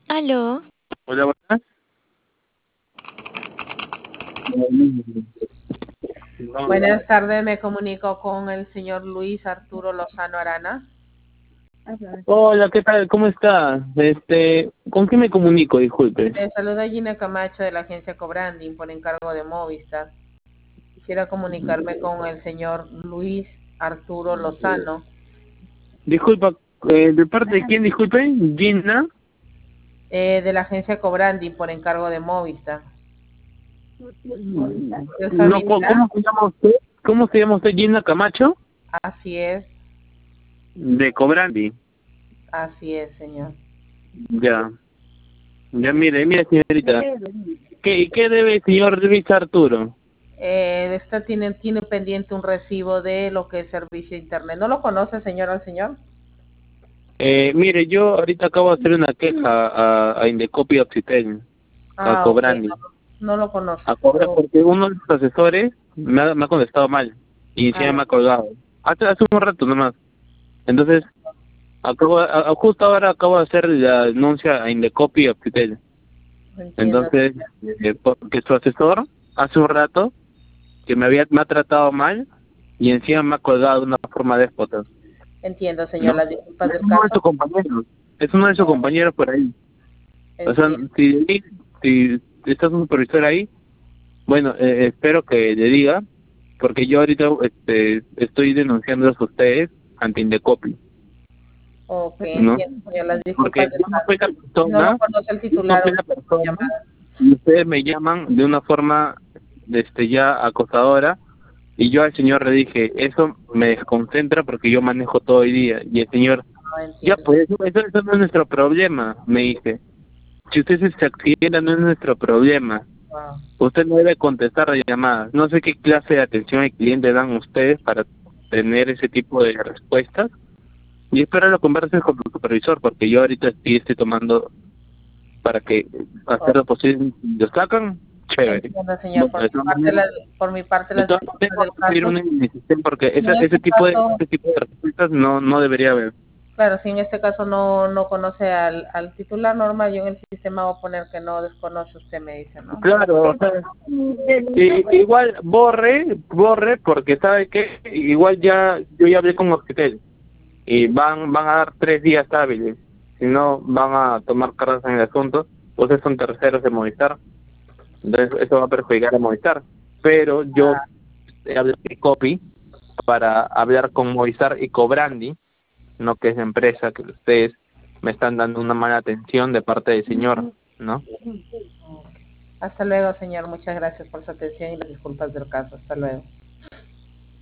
Aló, Hola, buenas. No. Buenas tardes, me comunico con el señor Luis Arturo Lozano Arana. Hola, ¿qué tal? ¿Cómo está? ¿Con qué me comunico? Disculpe. Le saluda Gina Camacho de la agencia Cobranding por encargo de Movistar. Quisiera comunicarme con el señor Luis Arturo Lozano, Disculpa, ¿de parte de quién? Disculpe, Gina. de la agencia Cobranding por encargo de Movistar. ¿Es No, familiar? ¿cómo se llama usted? ¿Cómo se llama usted, Gina Camacho? Así es, De Cobrandi. señor. Ya. Ya, mire, señorita. ¿Qué debe, señor Luis Arturo? Usted tiene pendiente un recibo de lo que es servicio de internet. ¿No lo conoce, señor, al señor? Mire, yo ahorita acabo de hacer una queja a Indecopy Occitel, a Ok, Cobrandi. no lo conozco. A cobrar porque uno de los asesores me ha contestado mal y Ah, encima me ha colgado. Hace un rato nomás. Entonces, justo ahora acabo de hacer la denuncia a Indecopy Occitel. entiendo. Entonces, porque su asesor hace un rato que me ha tratado mal y encima me ha colgado de una forma déspota, Entiendo, señor, ¿no? las disculpas Es del uno de sus caso. compañeros, es uno de sus compañeros por ahí. O sea, Entiendo. si está su supervisor ahí, bueno, espero que le diga, porque yo ahorita estoy denunciándolos a ustedes ante Indecopy, Ok, ¿no? entiendo, señor, las Porque disculpas del yo no soy caso. la No lo persona, conoce el yo no titular soy de la la persona, llamada. y ustedes me llaman de una forma ya acosadora, y yo al señor le dije, eso me desconcentra porque yo manejo todo el día, y el señor, No ya entiendo. pues, eso no es nuestro problema, me dice. Si usted se accidenta no es nuestro problema. Wow. Usted no debe contestar las llamadas. No sé qué clase de atención al cliente dan ustedes para tener ese tipo de respuestas. Y espero lo converses con tu supervisor, porque yo ahorita sí estoy tomando para que hacer Oh, lo posible. Si lo sacan, chévere. entiendo, señor. Bueno, Por mi parte, de las todas maneras, disculpas del tengo que pedir caso. una indemnización porque Si en este caso, ese tipo de respuestas no debería haber. claro, si en este caso no conoce al titular normal, yo en el sistema voy a poner que no desconoce, usted me dice, ¿no? Claro, o sea, igual borre, porque sabe que igual yo ya hablé con Hospital y van a dar 3 días hábiles, si no van a tomar cartas en el asunto, ustedes son terceros de Movistar, entonces eso va a perjudicar a Movistar, pero yo hablé de Copy para hablar con Movistar y Cobrandi, no que es la empresa que ustedes me están dando una mala atención de parte del señor, ¿no? Hasta luego, señor. Muchas gracias por su atención y las disculpas del caso. Hasta luego.